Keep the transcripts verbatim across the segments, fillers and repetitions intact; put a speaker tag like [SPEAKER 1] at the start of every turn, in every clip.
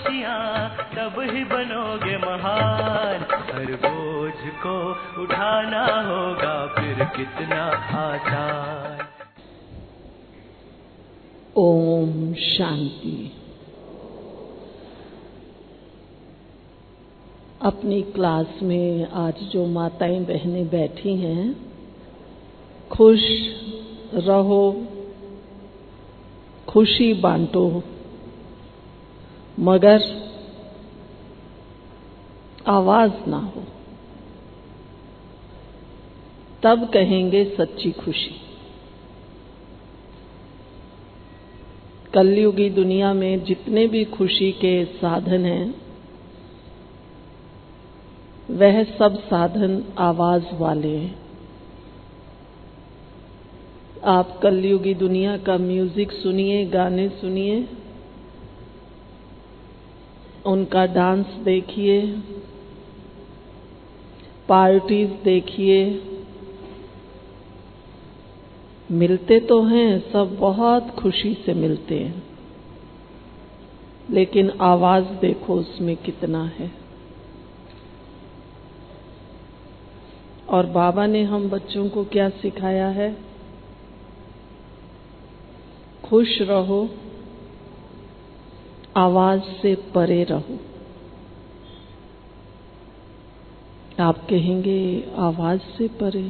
[SPEAKER 1] खुशियाँ तब ही बनोगे महान। हर बोझ को उठाना होगा फिर कितना आसान।
[SPEAKER 2] ओम शांति। अपनी क्लास में आज जो माताएं बहनें बैठी हैं, खुश रहो, खुशी बांटो, मगर आवाज ना हो, तब कहेंगे सच्ची खुशी। कलयुगी दुनिया में जितने भी खुशी के साधन हैं, वह सब साधन आवाज वाले हैं। आप कलयुगी दुनिया का म्यूजिक सुनिए, गाने सुनिए, उनका डांस देखिए, पार्टीज देखिए, मिलते तो हैं, सब बहुत खुशी से मिलते हैं, लेकिन आवाज देखो उसमें कितना है। और बाबा ने हम बच्चों को क्या सिखाया है? खुश रहो, आवाज से परे रहो। आप कहेंगे आवाज से परे?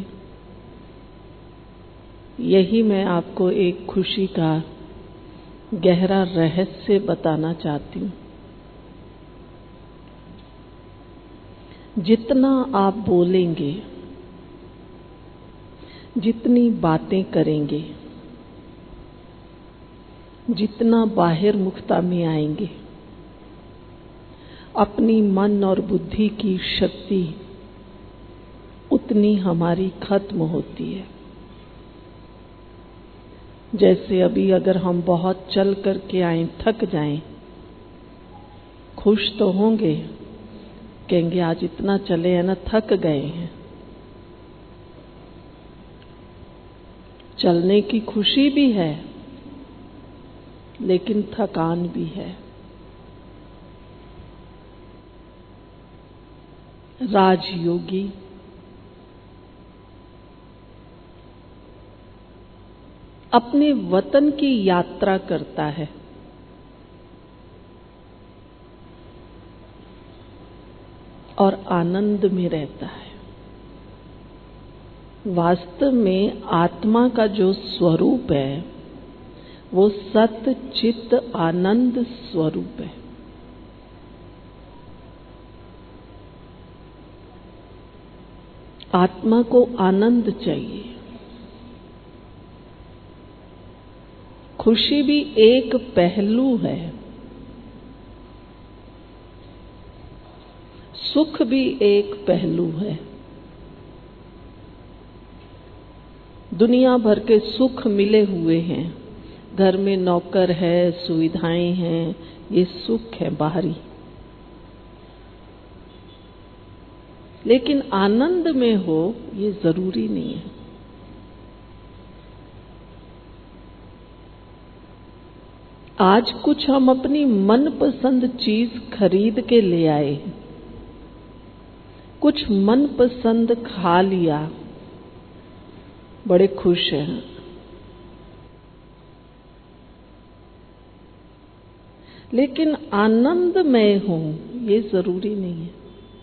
[SPEAKER 2] यही मैं आपको एक खुशी का गहरा रहस्य बताना चाहती हूँ। जितना आप बोलेंगे, जितनी बातें करेंगे, जितना बाहिर मुखता में आएंगे, अपनी मन और बुद्धि की शक्ति उतनी हमारी खत्म होती है। जैसे अभी अगर हम बहुत चल करके आए, थक जाएं, खुश तो होंगे, कहेंगे आज इतना चले हैं ना, थक गए हैं। चलने की खुशी भी है, लेकिन थकान भी है। राजयोगी अपने वतन की यात्रा करता है, और आनंद में रहता है। वास्तव में आत्मा का जो स्वरूप है, वो सत चित्त आनंद स्वरूप है। आत्मा को आनंद चाहिए। खुशी भी एक पहलू है, सुख भी एक पहलू है। दुनिया भर के सुख मिले हुए हैं, घर में नौकर है, सुविधाएं हैं, ये सुख है बाहरी। लेकिन आनंद में हो ये जरूरी नहीं है। आज कुछ हम अपनी मनपसंद चीज खरीद के ले आए, कुछ मनपसंद खा लिया, बड़े खुश हैं। लेकिन आनंदमय हूं ये जरूरी नहीं है।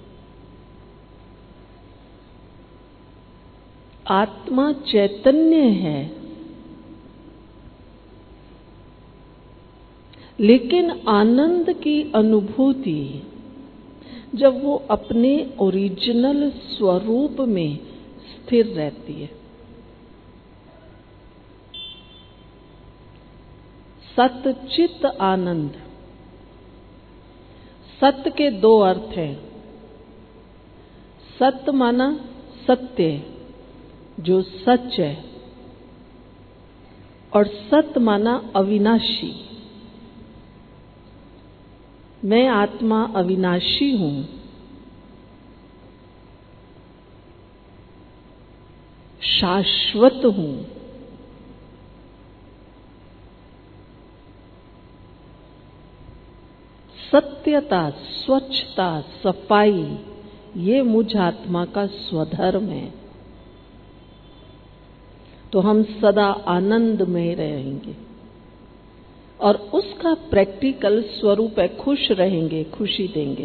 [SPEAKER 2] आत्मा चैतन्य है, लेकिन आनंद की अनुभूति जब वो अपने ओरिजिनल स्वरूप में स्थिर रहती है। सत चित आनंद। सत्य के दो अर्थ हैं। सत्य माना सत्य, जो सच है, और सत्य माना अविनाशी। मैं आत्मा अविनाशी हूं, शाश्वत हूं। सत्यता, स्वच्छता, सफाई, ये मुझ आत्मा का स्वधर्म है, तो हम सदा आनंद में रहेंगे और उसका प्रैक्टिकल स्वरूप है खुश रहेंगे, खुशी देंगे।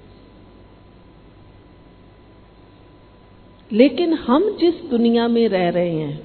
[SPEAKER 2] लेकिन हम जिस दुनिया में रह रहे हैं,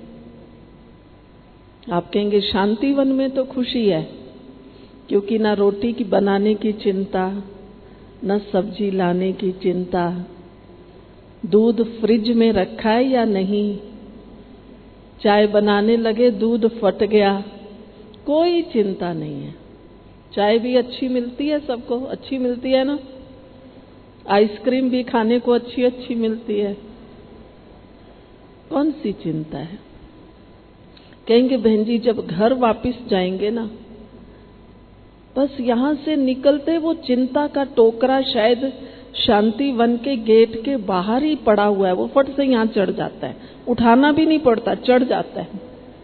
[SPEAKER 2] आप कहेंगे शांतिवन में तो खुशी है, क्योंकि ना रोटी की बनाने की चिंता, न सब्जी लाने की चिंता, दूध फ्रिज में रखा है या नहीं, चाय बनाने लगे दूध फट गया, कोई चिंता नहीं है। चाय भी अच्छी मिलती है, सबको अच्छी मिलती है ना, आइसक्रीम भी खाने को अच्छी अच्छी मिलती है, कौन सी चिंता है। कहेंगे बहन जी जब घर वापस जाएंगे ना, बस यहां से निकलते वो चिंता का टोकरा शायद शांति वन के गेट के बाहर ही पड़ा हुआ है, वो फट से यहां चढ़ जाता है, उठाना भी नहीं पड़ता, चढ़ जाता है।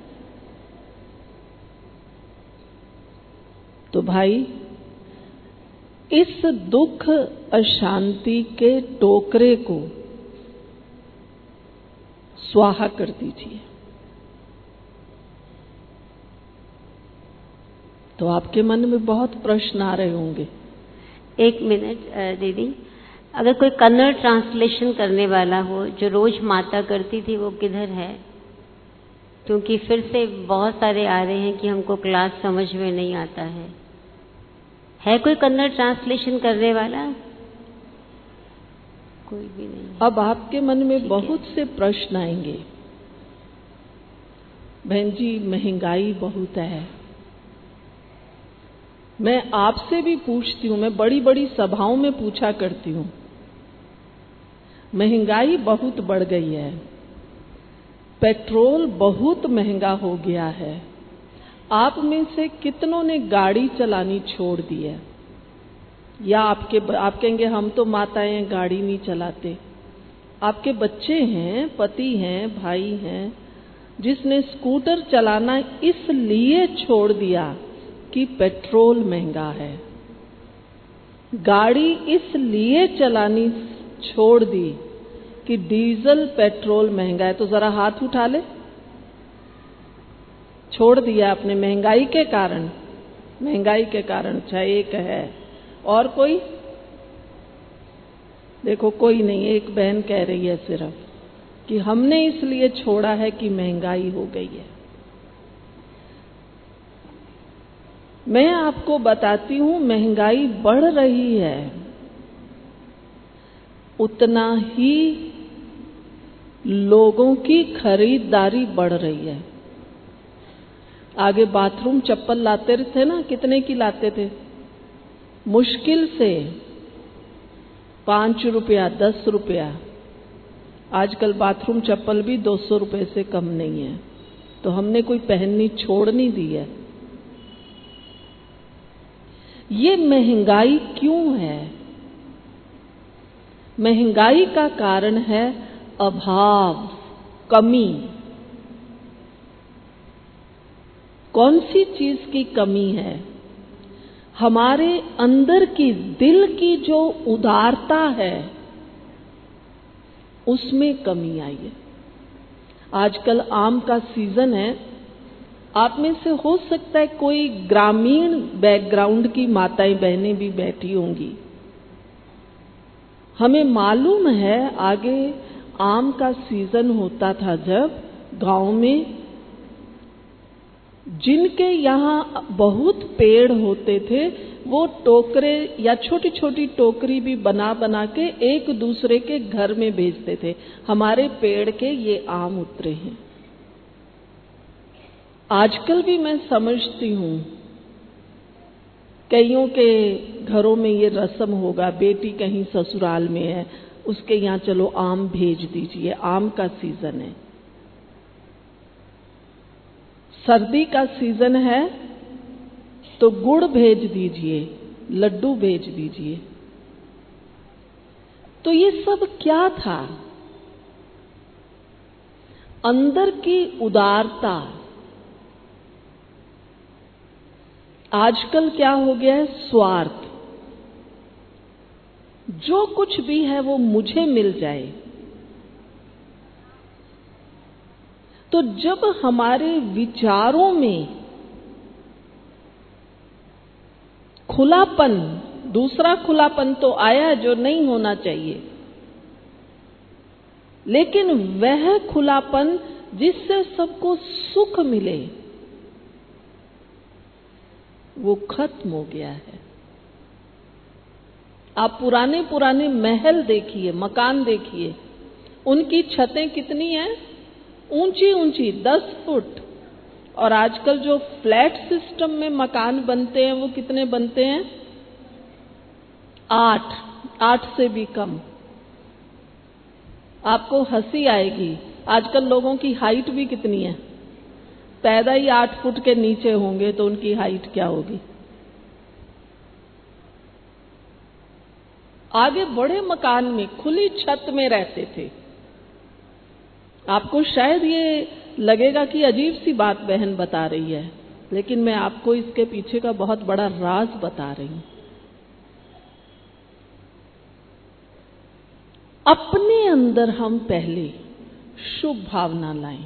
[SPEAKER 2] तो भाई इस दुख अशांति के टोकरे को स्वाहा कर दीजिए। तो आपके मन में बहुत प्रश्न आ रहे होंगे।
[SPEAKER 3] एक मिनट दीदी, अगर कोई कन्नड़ ट्रांसलेशन करने वाला हो, जो रोज माता करती थी, वो किधर है? क्योंकि फिर से बहुत सारे आ रहे हैं कि हमको क्लास समझ में नहीं आता है। है कोई कन्नड़ ट्रांसलेशन करने वाला? कोई भी नहीं।
[SPEAKER 2] अब आपके मन में बहुत से प्रश्न आएंगे, बहन जी महंगाई बहुत है। मैं आपसे भी पूछती हूँ, मैं बड़ी बड़ी सभाओं में पूछा करती हूँ, महंगाई बहुत बढ़ गई है, पेट्रोल बहुत महंगा हो गया है, आप में से कितनों ने गाड़ी चलानी छोड़ दी है? या आपके आप कहेंगे हम तो माताएं गाड़ी नहीं चलाते। आपके बच्चे हैं, पति हैं, भाई हैं, जिसने स्कूटर चलाना इसलिए छोड़ दिया कि पेट्रोल महंगा है, गाड़ी इसलिए चलानी छोड़ दी कि डीजल पेट्रोल महंगा है। तो जरा हाथ उठा ले। छोड़ दिया आपने महंगाई के कारण, महंगाई के कारण। अच्छा एक है, और कोई? देखो कोई नहीं, एक बहन कह रही है सिर्फ कि हमने इसलिए छोड़ा है कि महंगाई हो गई है। मैं आपको बताती हूं महंगाई बढ़ रही है, उतना ही लोगों की खरीदारी बढ़ रही है। आगे बाथरूम चप्पल लाते थे ना, कितने की लाते थे? मुश्किल से पांच रुपया, दस रुपया। आजकल बाथरूम चप्पल भी दो सौ रुपये से कम नहीं है। तो हमने कोई पहननी छोड़ नहीं दी है। ये महंगाई क्यों है? महंगाई का कारण है अभाव, कमी। कौन सी चीज की कमी है? हमारे अंदर की, दिल की जो उदारता है, उसमें कमी आई है। आजकल आम का सीजन है। आप में से हो सकता है कोई ग्रामीण बैकग्राउंड की माताएं बहनें भी बैठी होंगी। हमें मालूम है आगे आम का सीजन होता था जब गांव में, जिनके यहाँ बहुत पेड़ होते थे वो टोकरे या छोटी छोटी टोकरी भी बना बना के एक दूसरे के घर में भेजते थे, हमारे पेड़ के ये आम उतरे हैं। आजकल भी मैं समझती हूँ कईयों के घरों में ये रस्म होगा, बेटी कहीं ससुराल में है, उसके यहाँ चलो आम भेज दीजिए, आम का सीजन है। सर्दी का सीजन है तो गुड़ भेज दीजिए, लड्डू भेज दीजिए। तो ये सब क्या था? अंदर की उदारता। आजकल क्या हो गया है? स्वार्थ। जो कुछ भी है वो मुझे मिल जाए। तो जब हमारे विचारों में खुलापन, दूसरा खुलापन तो आया जो नहीं होना चाहिए, लेकिन वह खुलापन जिससे सबको सुख मिले वो खत्म हो गया है। आप पुराने पुराने महल देखिए, मकान देखिए, उनकी छतें कितनी हैं? ऊंची ऊंची, दस फुट। और आजकल जो फ्लैट सिस्टम में मकान बनते हैं वो कितने बनते हैं? आठ, आठ से भी कम। आपको हंसी आएगी, आजकल लोगों की हाइट भी कितनी है? पैदा ही आठ फुट के नीचे होंगे तो उनकी हाइट क्या होगी? आगे बड़े मकान में खुली छत में रहते थे। आपको शायद ये लगेगा कि अजीब सी बात बहन बता रही है, लेकिन मैं आपको इसके पीछे का बहुत बड़ा राज बता रही हूं। अपने अंदर हम पहले शुभ भावना लाएं,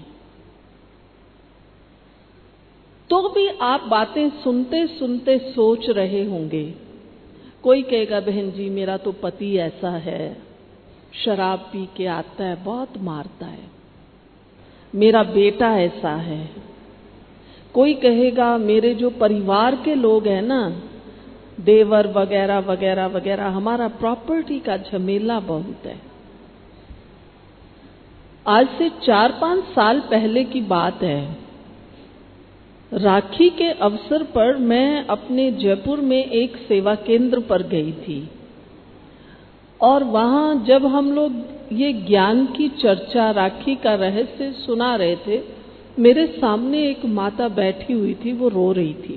[SPEAKER 2] तो भी आप बातें सुनते सुनते सोच रहे होंगे। कोई कहेगा बहन जी मेरा तो पति ऐसा है, शराब पी के आता है, बहुत मारता है। मेरा बेटा ऐसा है। कोई कहेगा मेरे जो परिवार के लोग हैं ना, देवर वगैरह वगैरह वगैरह, हमारा प्रॉपर्टी का झमेला बहुत है। आज से चार पांच साल पहले की बात है, राखी के अवसर पर मैं अपने जयपुर में एक सेवा केंद्र पर गई थी। और वहां जब हम लोग ये ज्ञान की चर्चा, राखी का रहस्य सुना रहे थे, मेरे सामने एक माता बैठी हुई थी, वो रो रही थी।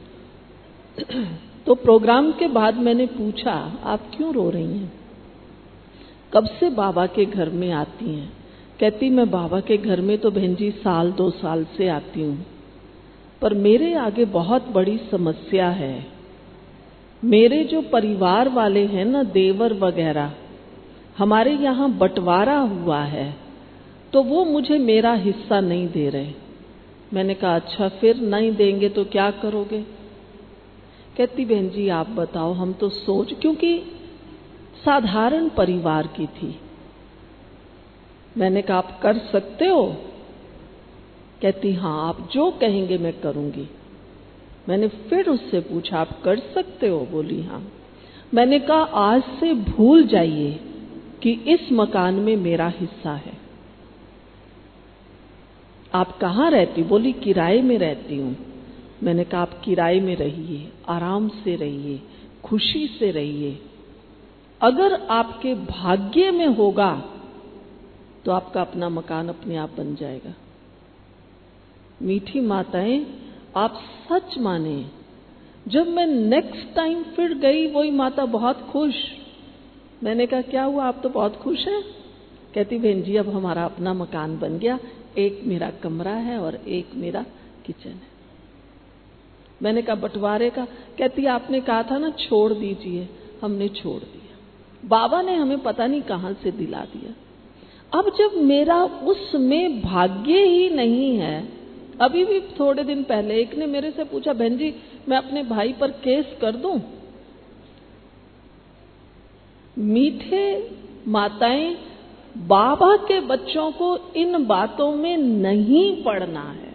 [SPEAKER 2] तो प्रोग्राम के बाद मैंने पूछा आप क्यों रो रही हैं? कब से बाबा के घर में आती हैं? कहती मैं बाबा के घर में तो बहन जी साल दो साल से आती हूँ, पर मेरे आगे बहुत बड़ी समस्या है। मेरे जो परिवार वाले हैं ना, देवर वगैरह, हमारे यहाँ बंटवारा हुआ है, तो वो मुझे मेरा हिस्सा नहीं दे रहे। मैंने कहा अच्छा फिर नहीं देंगे तो क्या करोगे? कहती बहन जी आप बताओ, हम तो सोच, क्योंकि साधारण परिवार की थी। मैंने कहा आप कर सकते हो? कहती हाँ आप जो कहेंगे मैं करूंगी। मैंने फिर उससे पूछा आप कर सकते हो? बोली हाँ। मैंने कहा आज से भूल जाइए कि इस मकान में मेरा हिस्सा है। आप कहाँ रहती? बोली किराए में रहती हूँ। मैंने कहा आप किराए में रहिए, आराम से रहिए, खुशी से रहिए। अगर आपके भाग्य में होगा तो आपका अपना मकान अपने आप बन जाएगा। मीठी माताएं, आप सच माने, जब मैं नेक्स्ट टाइम फिर गई, वही माता बहुत खुश। मैंने कहा क्या हुआ, आप तो बहुत खुश हैं? कहती बहन जी अब हमारा अपना मकान बन गया, एक मेरा कमरा है और एक मेरा किचन है। मैंने कहा बंटवारे का? कहती आपने कहा था ना छोड़ दीजिए, हमने छोड़ दिया। बाबा ने हमें पता नहीं कहां से दिला दिया। अब जब मेरा उसमें भाग्य ही नहीं है, अभी भी थोड़े दिन पहले एक ने मेरे से पूछा बहन जी मैं अपने भाई पर केस कर दूं? मीठे माताएं, बाबा के बच्चों को इन बातों में नहीं पड़ना है।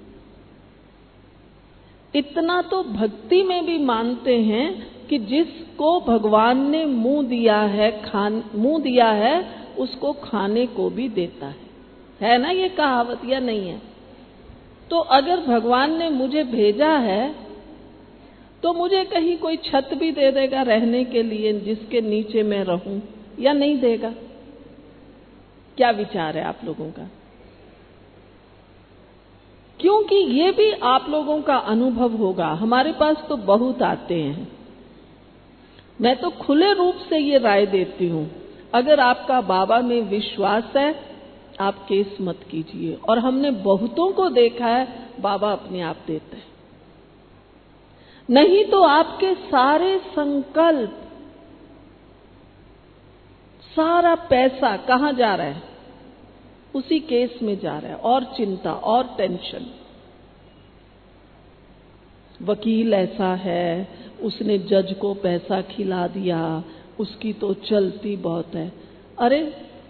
[SPEAKER 2] इतना तो भक्ति में भी मानते हैं कि जिसको भगवान ने मुंह दिया है, खान मुंह दिया है, उसको खाने को भी देता है। है ना ये कहावत या नहीं है? तो अगर भगवान ने मुझे भेजा है तो मुझे कहीं कोई छत भी दे देगा रहने के लिए जिसके नीचे मैं रहूं, या नहीं देगा? क्या विचार है आप लोगों का? क्योंकि ये भी आप लोगों का अनुभव होगा। हमारे पास तो बहुत आते हैं। मैं तो खुले रूप से ये राय देती हूं, अगर आपका बाबा में विश्वास है आप केस मत कीजिए। और हमने बहुतों को देखा है बाबा अपने आप देते हैं। नहीं तो आपके सारे संकल्प सारा पैसा कहाँ जा रहा है? उसी केस में जा रहा है, और चिंता और टेंशन। वकील ऐसा है, उसने जज को पैसा खिला दिया, उसकी तो चलती बहुत है। अरे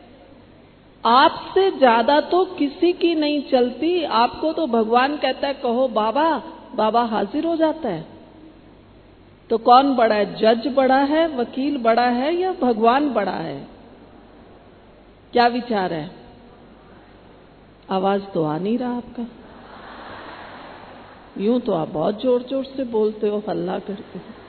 [SPEAKER 2] आपसे ज्यादा तो किसी की नहीं चलती। आपको तो भगवान कहता है कहो बाबा, बाबा हाजिर हो जाता है। तो कौन बड़ा है? जज बड़ा है, वकील बड़ा है, या भगवान बड़ा है? क्या विचार है? आवाज तो आ नहीं रहा आपका। यूं तो आप बहुत जोर जोर से बोलते हो, हल्ला करते हो।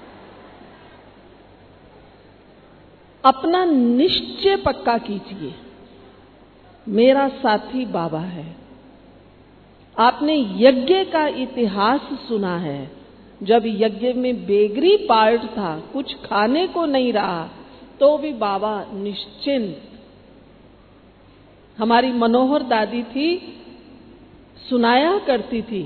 [SPEAKER 2] अपना निश्चय पक्का कीजिए, मेरा साथी बाबा है। आपने यज्ञ का इतिहास सुना है। जब यज्ञ में बेगरी पार्ट था, कुछ खाने को नहीं रहा, तो भी बाबा निश्चिंत। हमारी मनोहर दादी थी, सुनाया करती थी,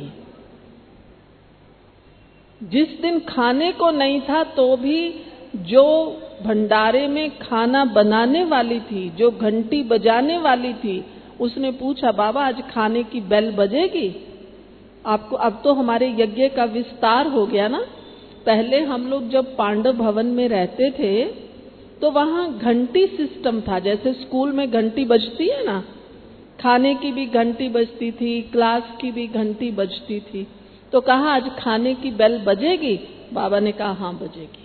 [SPEAKER 2] जिस दिन खाने को नहीं था तो भी जो भंडारे में खाना बनाने वाली थी, जो घंटी बजाने वाली थी, उसने पूछा बाबा आज खाने की बेल बजेगी? आपको अब तो हमारे यज्ञ का विस्तार हो गया ना। पहले हम लोग जब पांडव भवन में रहते थे तो वहां घंटी सिस्टम था, जैसे स्कूल में घंटी बजती है ना, खाने की भी घंटी बजती थी, क्लास की भी घंटी बजती थी। तो कहा आज खाने की बेल बजेगी? बाबा ने कहा हाँ बजेगी।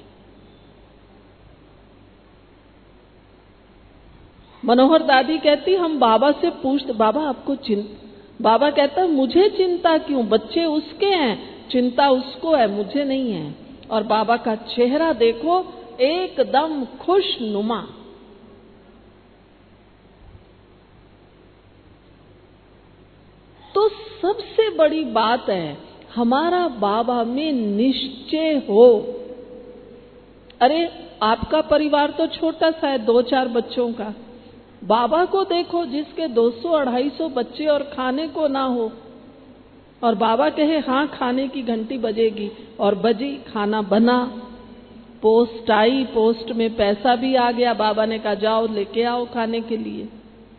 [SPEAKER 2] मनोहर दादी कहती हम बाबा से पूछते बाबा आपको चिंता, बाबा कहता मुझे चिंता क्यों, बच्चे उसके हैं, चिंता उसको है, मुझे नहीं है। और बाबा का चेहरा देखो एकदम खुशनुमा। तो सबसे बड़ी बात है हमारा बाबा में निश्चय हो। अरे आपका परिवार तो छोटा सा है, दो चार बच्चों का। बाबा को देखो जिसके दो सौ अढ़ाई सौ बच्चे और खाने को ना हो, और बाबा कहे हाँ खाने की घंटी बजेगी, और बजी, खाना बना, पोस्ट आई, पोस्ट में पैसा भी आ गया। बाबा ने कहा जाओ लेके आओ खाने के लिए।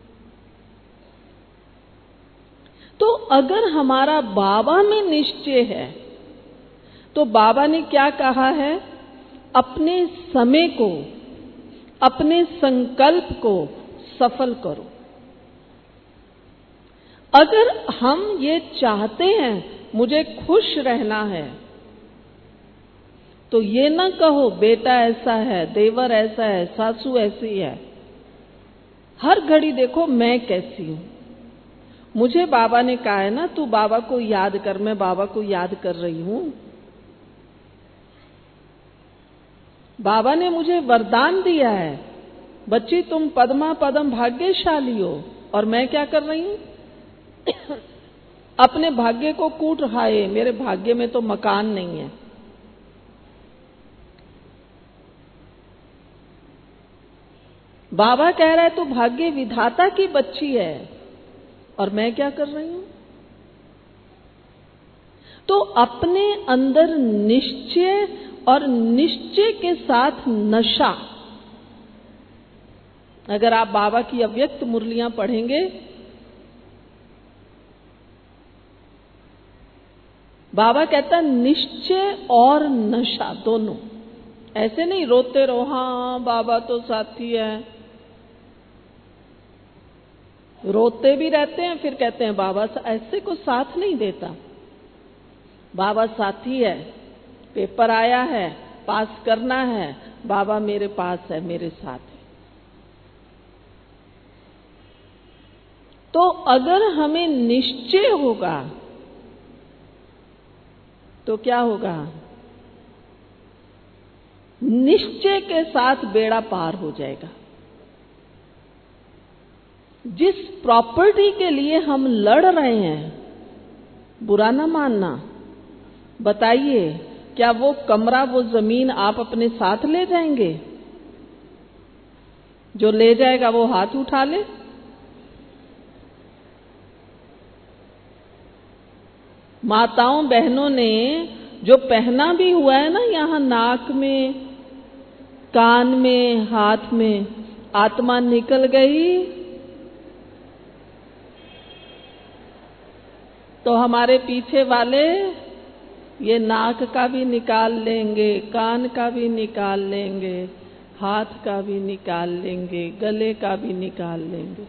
[SPEAKER 2] तो अगर हमारा बाबा में निश्चय है तो बाबा ने क्या कहा है? अपने समय को, अपने संकल्प को सफल करो। अगर हम ये चाहते हैं मुझे खुश रहना है, तो ये ना कहो बेटा ऐसा है, देवर ऐसा है, सासू ऐसी है। हर घड़ी देखो मैं कैसी हूं। मुझे बाबा ने कहा है ना तू बाबा को याद कर, मैं बाबा को याद कर रही हूं। बाबा ने मुझे वरदान दिया है, बच्ची तुम पद्मा पदम भाग्यशाली हो। और मैं क्या कर रही हूं? अपने भाग्य को कूट रहा है, मेरे भाग्य में तो मकान नहीं है। बाबा कह रहा है तू भाग्य विधाता की बच्ची है, और मैं क्या कर रही हूं? तो अपने अंदर निश्चय और निश्चय के साथ नशा। अगर आप बाबा की अव्यक्त मुरलियां पढ़ेंगे, बाबा कहता निश्चय और नशा दोनों। ऐसे नहीं रोते रहो हाँ बाबा तो साथी है। रोते भी रहते हैं, फिर कहते हैं बाबा ऐसे को साथ नहीं देता। बाबा साथी है, पेपर आया है, पास करना है, बाबा मेरे पास है, मेरे साथ है। तो अगर हमें निश्चय होगा तो क्या होगा? निश्चय के साथ बेड़ा पार हो जाएगा। जिस प्रॉपर्टी के लिए हम लड़ रहे हैं, बुरा ना मानना, बताइए क्या वो कमरा, वो जमीन आप अपने साथ ले जाएंगे? जो ले जाएगा वो हाथ उठा ले। माताओं बहनों ने जो पहना भी हुआ है ना, यहां नाक में, कान में, हाथ में, आत्मा निकल गई तो हमारे पीछे वाले ये नाक का भी निकाल लेंगे, कान का भी निकाल लेंगे, हाथ का भी निकाल लेंगे, गले का भी निकाल लेंगे,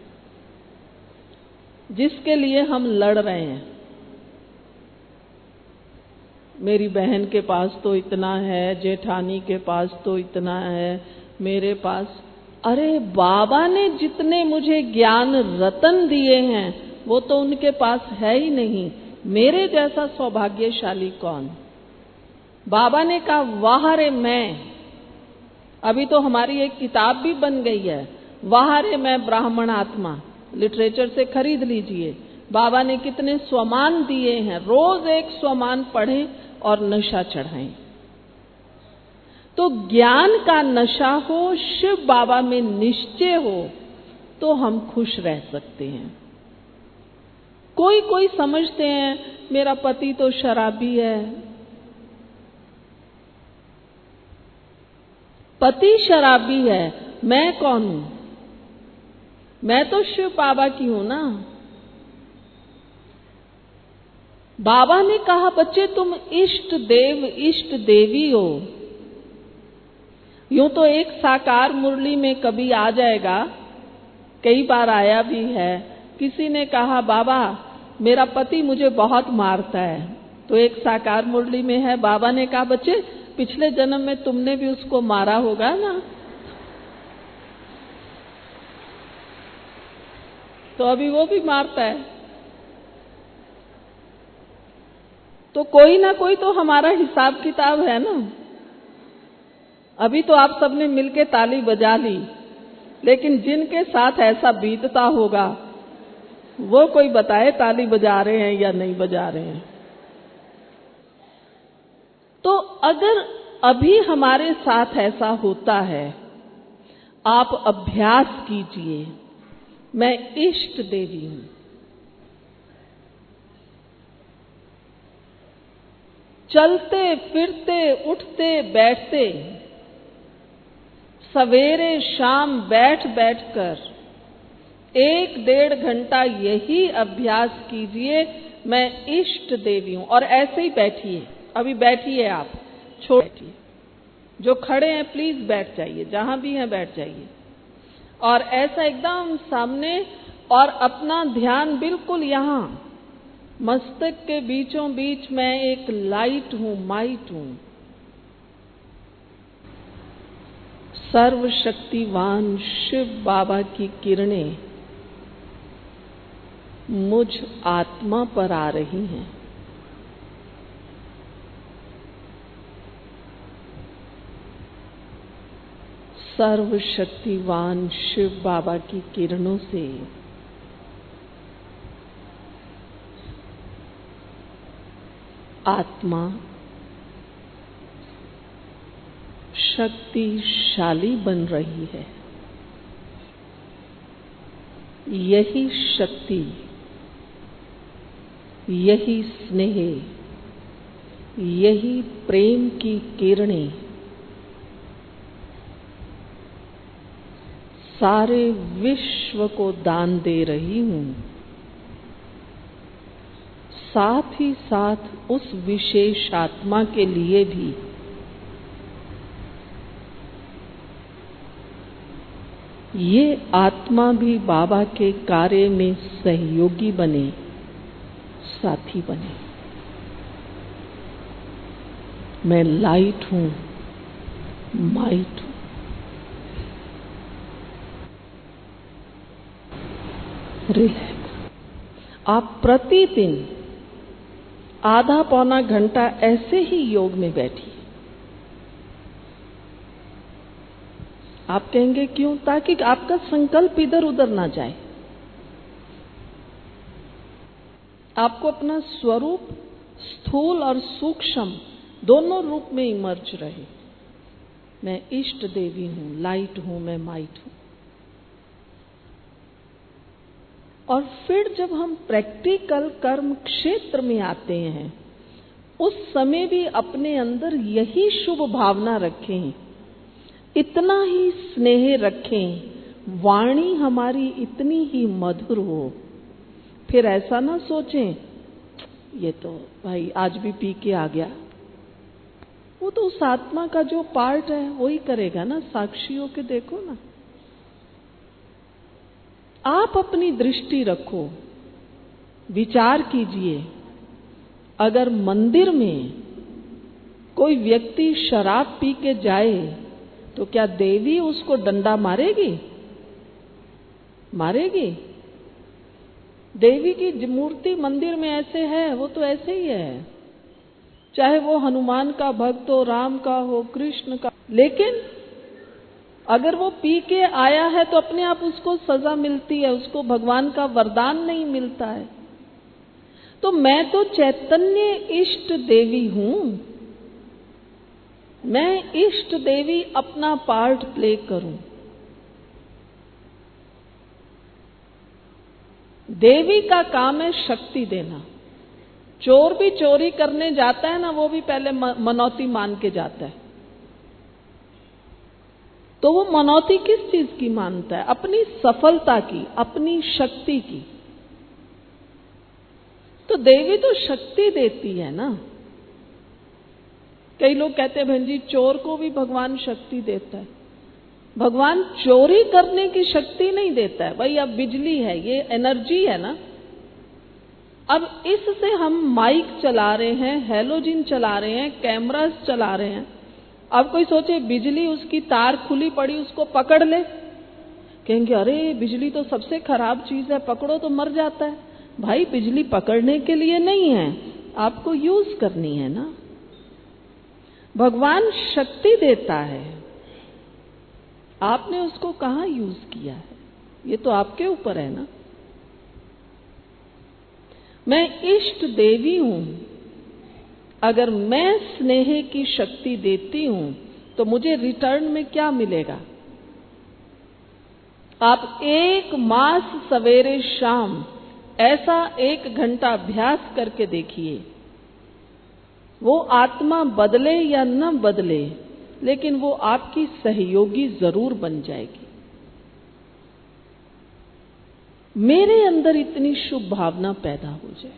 [SPEAKER 2] जिसके लिए हम लड़ रहे हैं। मेरी बहन के पास तो इतना है, जेठानी के पास तो इतना है, मेरे पास। अरे बाबा ने जितने मुझे ज्ञान रतन दिए हैं वो तो उनके पास है ही नहीं। मेरे जैसा सौभाग्यशाली कौन? बाबा ने कहा वाह रे मैं। अभी तो हमारी एक किताब भी बन गई है, वाह रे मैं ब्राह्मण आत्मा, लिटरेचर से खरीद लीजिए। बाबा ने कितने स्वमान दिए हैं, रोज एक स्वमान पढ़ें और नशा चढ़ाएं। तो ज्ञान का नशा हो, शिव बाबा में निश्चय हो, तो हम खुश रह सकते हैं। कोई कोई समझते हैं मेरा पति तो शराबी है। पति शराबी है, मैं कौन हूं? मैं तो शिव बाबा की हूं ना। बाबा ने कहा बच्चे तुम इष्ट देव इष्ट देवी हो। यूं तो एक साकार मुरली में कभी आ जाएगा, कई बार आया भी है। किसी ने कहा बाबा मेरा पति मुझे बहुत मारता है, तो एक साकार मुरली में है। बाबा ने कहा बच्चे पिछले जन्म में तुमने भी उसको मारा होगा ना, तो अभी वो भी मारता है। तो कोई ना कोई तो हमारा हिसाब किताब है ना। अभी तो आप सबने मिलके ताली बजा ली, लेकिन जिनके साथ ऐसा बीतता होगा वो कोई बताए ताली बजा रहे हैं या नहीं बजा रहे हैं। तो अगर अभी हमारे साथ ऐसा होता है, आप अभ्यास कीजिए, मैं इष्ट देवी हूं। चलते फिरते उठते बैठते, सवेरे शाम बैठ बैठकर एक डेढ़ घंटा यही अभ्यास कीजिए, मैं इष्ट देवी हूं। और ऐसे ही बैठिए, अभी बैठिए, आप छोड़ बैठिए। जो खड़े हैं प्लीज बैठ जाइए, जहां भी हैं बैठ जाइए। और ऐसा एकदम सामने, और अपना ध्यान बिल्कुल यहां मस्तक के बीचों बीच मैं एक लाइट हूं, माइट हूं। सर्वशक्तिवान शिव बाबा की किरणें मुझ आत्मा पर आ रही हैं। सर्वशक्तिवान शिव बाबा की किरणों से आत्मा शक्तिशाली बन रही है। यही शक्ति, यही स्नेह, यही प्रेम की किरणें सारे विश्व को दान दे रही हूं। साथ ही साथ उस विशेष आत्मा के लिए भी ये आत्मा भी बाबा के कार्य में सहयोगी बने, साथी बने। मैं लाइट हूं, माइट हूं। रिलैक्स। आप प्रतिदिन आधा पौना घंटा ऐसे ही योग में बैठिए। आप कहेंगे क्यों? ताकि आपका संकल्प इधर उधर ना जाए। आपको अपना स्वरूप स्थूल और सूक्ष्म दोनों रूप में इमर्ज रहे। मैं इष्ट देवी हूं, लाइट हूं, मैं माइट हूं। और फिर जब हम प्रैक्टिकल कर्म क्षेत्र में आते हैं, उस समय भी अपने अंदर यही शुभ भावना रखें, इतना ही स्नेह रखें, वाणी हमारी इतनी ही मधुर हो, फिर ऐसा ना सोचें ये तो भाई आज भी पी के आ गया। वो तो उस आत्मा का जो पार्ट है वो ही करेगा ना, साक्षी होके देखो ना। आप अपनी दृष्टि रखो, विचार कीजिए, अगर मंदिर में कोई व्यक्ति शराब पी के जाए तो क्या देवी उसको डंडा मारेगी? मारेगी? देवी की मूर्ति मंदिर में ऐसे है, वो तो ऐसे ही है, चाहे वो हनुमान का भक्त हो, राम का हो, कृष्ण का। लेकिन अगर वो पी के आया है तो अपने आप उसको सजा मिलती है, उसको भगवान का वरदान नहीं मिलता है। तो मैं तो चैतन्य इष्ट देवी हूं, मैं इष्ट देवी अपना पार्ट प्ले करूं। देवी का काम है शक्ति देना। चोर भी चोरी करने जाता है ना, वो भी पहले मनौती मान के जाता है। तो वो मनौती किस चीज की मानता है? अपनी सफलता की, अपनी शक्ति की। तो देवी तो शक्ति देती है ना। कई लोग कहते हैं बहन जी चोर को भी भगवान शक्ति देता है। भगवान चोरी करने की शक्ति नहीं देता है भाई। अब बिजली है, ये एनर्जी है ना। अब इससे हम माइक चला रहे हैं, हेलोजिन चला रहे हैं, कैमरास चला रहे हैं। अब कोई सोचे बिजली, उसकी तार खुली पड़ी, उसको पकड़ ले, कहेंगे अरे बिजली तो सबसे खराब चीज है, पकड़ो तो मर जाता है। भाई बिजली पकड़ने के लिए नहीं है, आपको यूज करनी है ना। भगवान शक्ति देता है, आपने उसको कहाँ यूज किया है, ये तो आपके ऊपर है ना। मैं इष्ट देवी हूं, अगर मैं स्नेह की शक्ति देती हूं तो मुझे रिटर्न में क्या मिलेगा? आप एक मास सवेरे शाम ऐसा एक घंटा अभ्यास करके देखिए, वो आत्मा बदले या न बदले, लेकिन वो आपकी सहयोगी जरूर बन जाएगी। मेरे अंदर इतनी शुभ भावना पैदा हो जाए।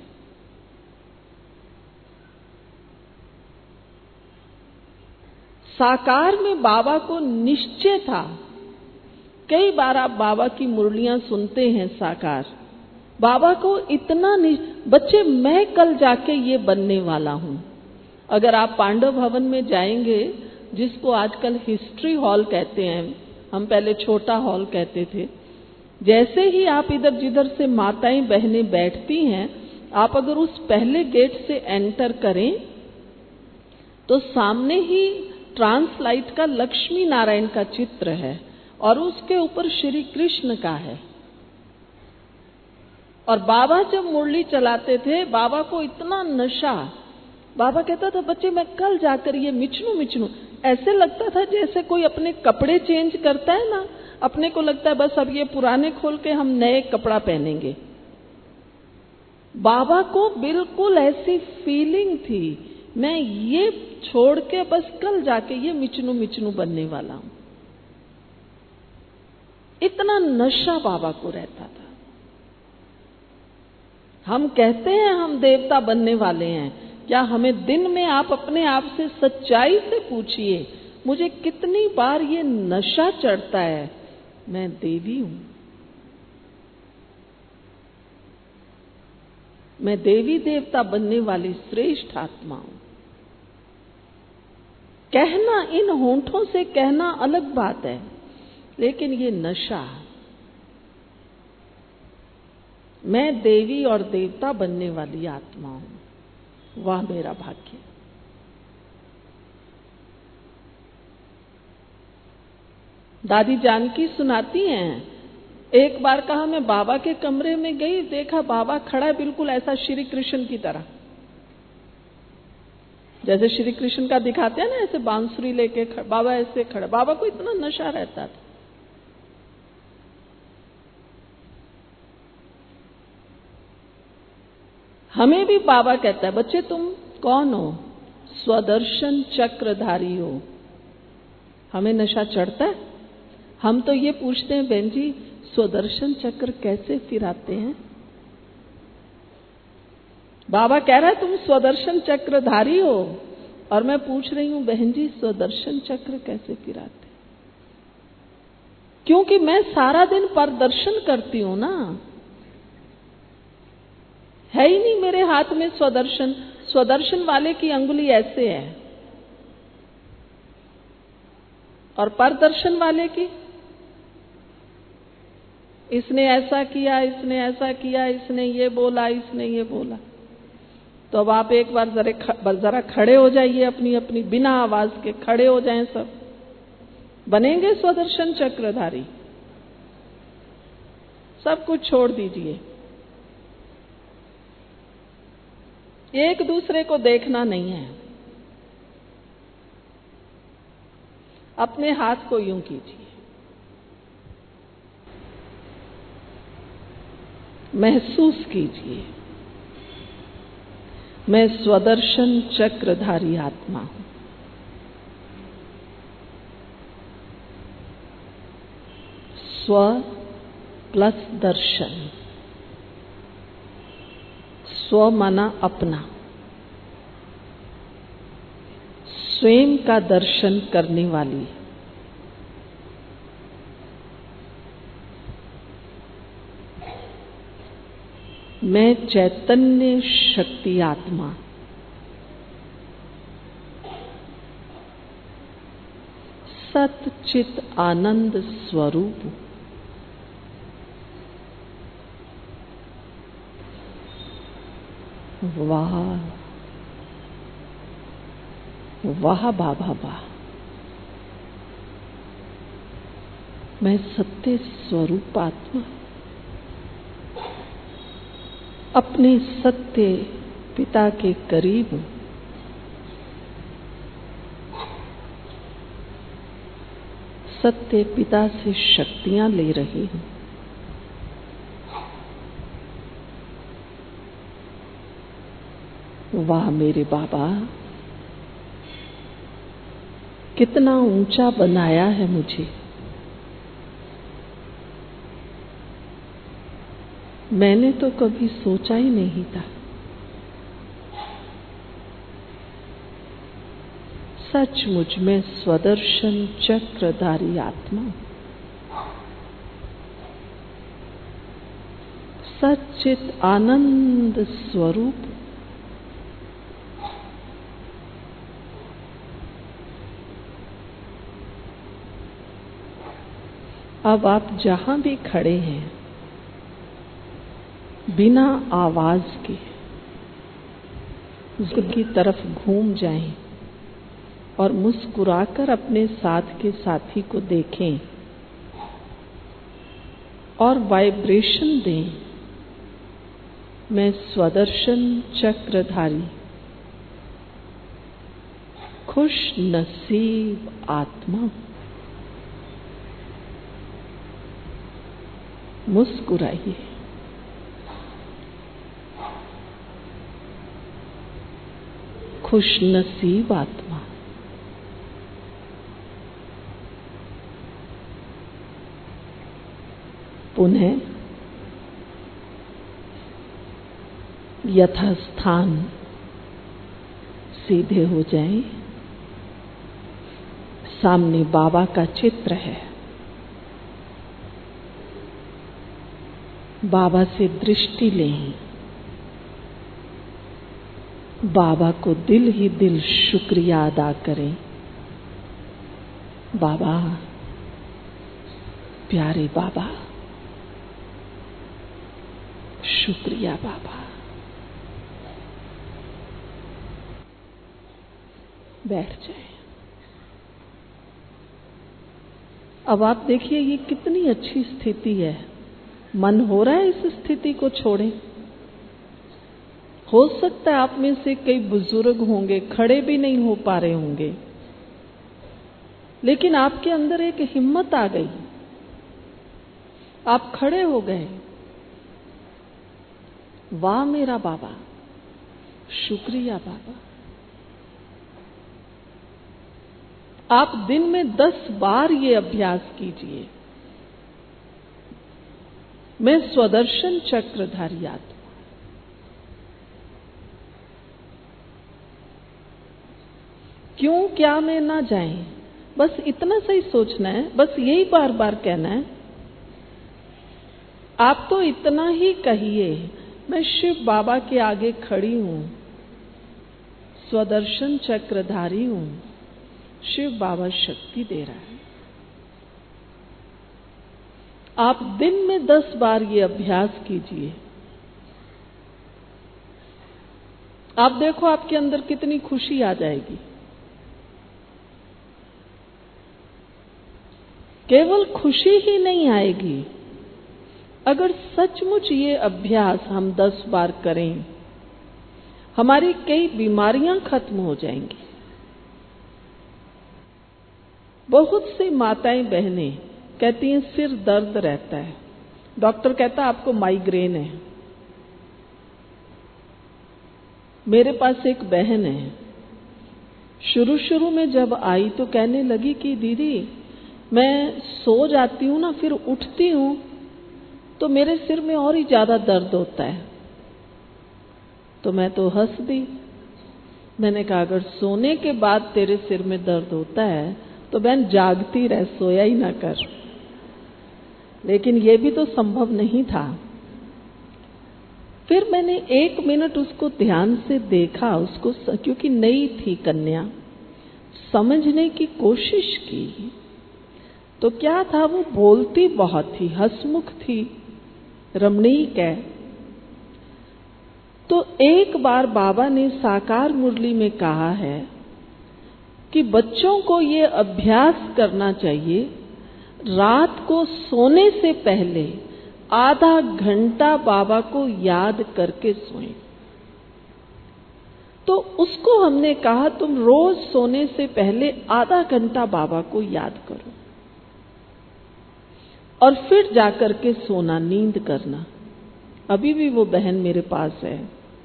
[SPEAKER 2] साकार में बाबा को निश्चय था। कई बार आप बाबा की मुरलियां सुनते हैं साकार। बाबा को इतना बच्चे मैं कल जाके ये बनने वाला हूं। अगर आप पांडव भवन में जाएंगे, जिसको आजकल हिस्ट्री हॉल कहते हैं, हम पहले छोटा हॉल कहते थे, जैसे ही आप इधर जिधर से माताएं बहनें बैठती हैं, आप अगर उस पहले गेट से एंटर करें तो सामने ही ट्रांसलाइट का लक्ष्मी नारायण का चित्र है और उसके ऊपर श्री कृष्ण का है। और बाबा जब मुरली चलाते थे, बाबा को इतना नशा, बाबा कहता था बच्चे मैं कल जाकर ये मिचनू मिचनू, ऐसे लगता था जैसे कोई अपने कपड़े चेंज करता है ना, अपने को लगता है बस अब ये पुराने खोल के हम नए कपड़ा पहनेंगे। बाबा को बिल्कुल ऐसी फीलिंग थी, मैं ये छोड़ के बस कल जाके ये मिचनू मिचनू बनने वाला हूं। इतना नशा बाबा को रहता था। हम कहते हैं हम देवता बनने वाले हैं, क्या हमें दिन में आप अपने आप से सच्चाई से पूछिए, मुझे कितनी बार ये नशा चढ़ता है मैं देवी हूं, मैं देवी देवता बनने वाली श्रेष्ठ आत्मा हूं। कहना, इन होंठों से कहना अलग बात है, लेकिन ये नशा, मैं देवी और देवता बनने वाली आत्मा हूं, वाह मेरा भाग्य। दादी जानकी सुनाती हैं, एक बार कहा मैं बाबा के कमरे में गई, देखा बाबा खड़ा है बिल्कुल ऐसा श्री कृष्ण की तरह, जैसे श्री कृष्ण का दिखाते हैं ना, ऐसे बांसुरी लेके बाबा ऐसे खड़ा। बाबा को इतना नशा रहता था। हमें भी बाबा कहता है बच्चे तुम कौन हो? स्वदर्शन चक्रधारी हो। हमें नशा चढ़ता है, हम तो ये पूछते हैं, बहन जी स्वदर्शन चक्र कैसे फिराते हैं? बाबा कह रहा है तुम स्वदर्शन चक्रधारी हो, और मैं पूछ रही हूं बहन जी स्वदर्शन चक्र कैसे फिराते? क्योंकि मैं सारा दिन प्रदर्शन करती हूं ना, है ही नहीं मेरे हाथ में स्वदर्शन। स्वदर्शन वाले की अंगुली ऐसे है, और परदर्शन वाले की, इसने ऐसा किया, इसने ऐसा किया, इसने ये बोला, इसने ये बोला। तो अब आप एक बार जरा जरा खड़े हो जाइए, अपनी अपनी बिना आवाज के खड़े हो जाएं, सब बनेंगे स्वदर्शन चक्रधारी। सब कुछ छोड़ दीजिए, एक दूसरे को देखना नहीं है। अपने हाथ को यूं कीजिए, महसूस कीजिए मैं स्वदर्शन चक्रधारी आत्मा हूं। स्व प्लस दर्शन, स्व माना अपना, स्वयं का दर्शन करने वाली। मैं चैतन्य शक्ति आत्मा, सत चित आनंद स्वरूप। वाह वाह बाबा वाह, मैं सत्य स्वरूप आत्मा अपने सत्य पिता के करीब हूं। सत्य पिता से शक्तियां ले रही हूं। वाह मेरे बाबा, कितना ऊंचा बनाया है मुझे। मैंने तो कभी सोचा ही नहीं था। सचमुच में स्वदर्शन चक्रधारी आत्मा, सच्चित आनंद स्वरूप। अब आप जहां भी खड़े हैं, बिना आवाज के की तरफ घूम जाएं और मुस्कुराकर अपने साथ के साथी को देखें और वाइब्रेशन दें। मैं स्वदर्शन चक्रधारी खुश नसीब आत्मा, मुस्कुराइए। खुश नसीब आत्मा, पुनः यथास्थान सीधे हो जाएं। सामने बाबा का चित्र है। बाबा से दृष्टि लें। बाबा को दिल ही दिल शुक्रिया अदा करें। बाबा, प्यारे बाबा, शुक्रिया बाबा। बैठ जाएं। अब आप देखिए ये कितनी अच्छी स्थिति है। मन हो रहा है इस स्थिति को छोड़ें। हो सकता है आप में से कई बुजुर्ग होंगे, खड़े भी नहीं हो पा रहे होंगे, लेकिन आपके अंदर एक हिम्मत आ गई, आप खड़े हो गए। वाह मेरा बाबा, शुक्रिया बाबा। आप दिन में दस बार ये अभ्यास कीजिए। मैं स्वदर्शन चक्रधारी आत्मा। क्यों क्या में ना जाएं, बस इतना सही सोचना है, बस यही बार बार कहना है। आप तो इतना ही कहिए, मैं शिव बाबा के आगे खड़ी हूं, स्वदर्शन चक्रधारी हूं, शिव बाबा शक्ति दे रहा है। आप दिन में दस बार ये अभ्यास कीजिए। आप देखो आपके अंदर कितनी खुशी आ जाएगी। केवल खुशी ही नहीं आएगी, अगर सचमुच ये अभ्यास हम दस बार करें, हमारी कई बीमारियां खत्म हो जाएंगी। बहुत सी माताएं बहनें कहती हैं सिर दर्द रहता है, डॉक्टर कहता है आपको माइग्रेन है। मेरे पास एक बहन है, शुरू शुरू में जब आई तो कहने लगी कि दीदी मैं सो जाती हूं ना, फिर उठती हूं तो मेरे सिर में और ही ज्यादा दर्द होता है। तो मैं तो हंस दी। मैंने कहा अगर सोने के बाद तेरे सिर में दर्द होता है तो बहन जागती रह, सोया ही ना कर। लेकिन ये भी तो संभव नहीं था। फिर मैंने एक मिनट उसको ध्यान से देखा, उसको क्योंकि नई थी कन्या, समझने की कोशिश की। तो क्या था, वो बोलती बहुत थी, हंसमुख थी, रमणीक है। तो एक बार बाबा ने साकार मुरली में कहा है कि बच्चों को ये अभ्यास करना चाहिए, रात को सोने से पहले आधा घंटा बाबा को याद करके सोएं। तो उसको हमने कहा तुम रोज सोने से पहले आधा घंटा बाबा को याद करो और फिर जाकर के सोना, नींद करना। अभी भी वो बहन मेरे पास है।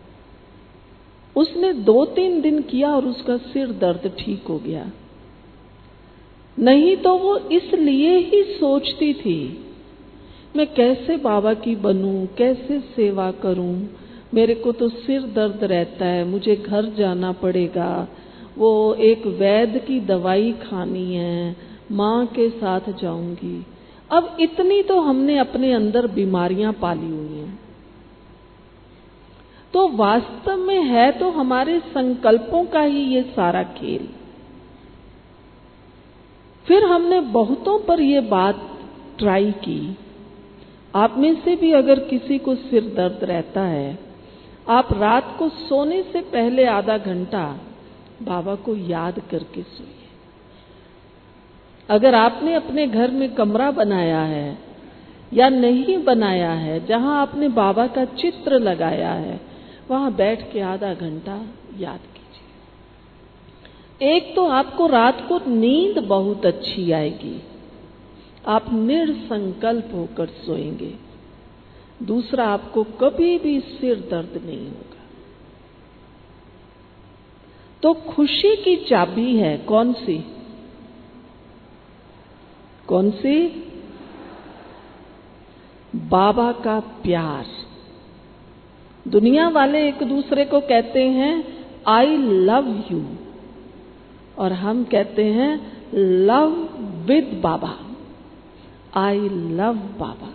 [SPEAKER 2] उसने दो तीन दिन किया और उसका सिर दर्द ठीक हो गया। नहीं तो वो इसलिए ही सोचती थी मैं कैसे बाबा की बनूं, कैसे सेवा करूं, मेरे को तो सिर दर्द रहता है, मुझे घर जाना पड़ेगा, वो एक वैद्य की दवाई खानी है, माँ के साथ जाऊंगी। अब इतनी तो हमने अपने अंदर बीमारियां पाली हुई हैं। तो वास्तव में है तो हमारे संकल्पों का ही ये सारा खेल। फिर हमने बहुतों पर ये बात ट्राई की। आप में से भी अगर किसी को सिर दर्द रहता है, आप रात को सोने से पहले आधा घंटा बाबा को याद करके सोइए। अगर आपने अपने घर में कमरा बनाया है या नहीं बनाया है, जहां आपने बाबा का चित्र लगाया है, वहां बैठ के आधा घंटा याद कीजिए। एक तो आपको रात को नींद बहुत अच्छी आएगी, आप निर्संकल्प होकर सोएंगे। दूसरा, आपको कभी भी सिर दर्द नहीं होगा। तो खुशी की चाबी है कौन सी? कौन सी? बाबा का प्यार। दुनिया वाले एक दूसरे को कहते हैं आई लव यू, और हम कहते हैं love with Baba, I love Baba.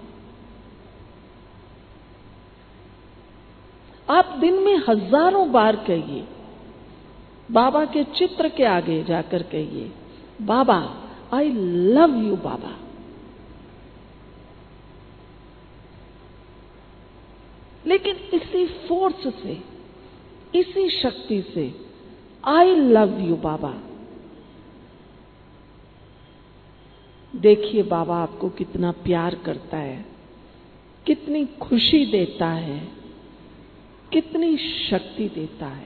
[SPEAKER 2] आप दिन में हजारों बार कहिए, बाबा के चित्र के आगे जाकर कहिए बाबा आई लव यू बाबा। लेकिन इसी फोर्स से, इसी शक्ति से आई लव यू बाबा। देखिए बाबा आपको कितना प्यार करता है, कितनी खुशी देता है, कितनी शक्ति देता है।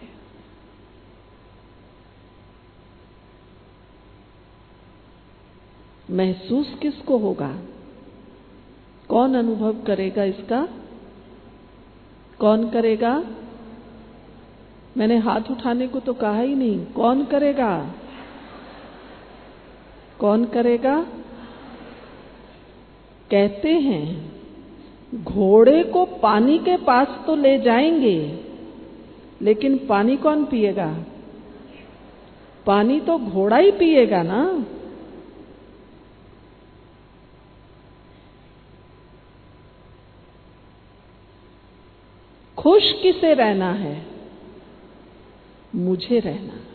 [SPEAKER 2] महसूस किसको होगा? कौन अनुभव करेगा इसका? कौन करेगा? मैंने हाथ उठाने को तो कहा ही नहीं। कौन करेगा? कौन करेगा? कहते हैं घोड़े को पानी के पास तो ले जाएंगे, लेकिन पानी कौन पिएगा? पानी तो घोड़ा ही पिएगा ना। खुश किसे रहना है? मुझे रहना है।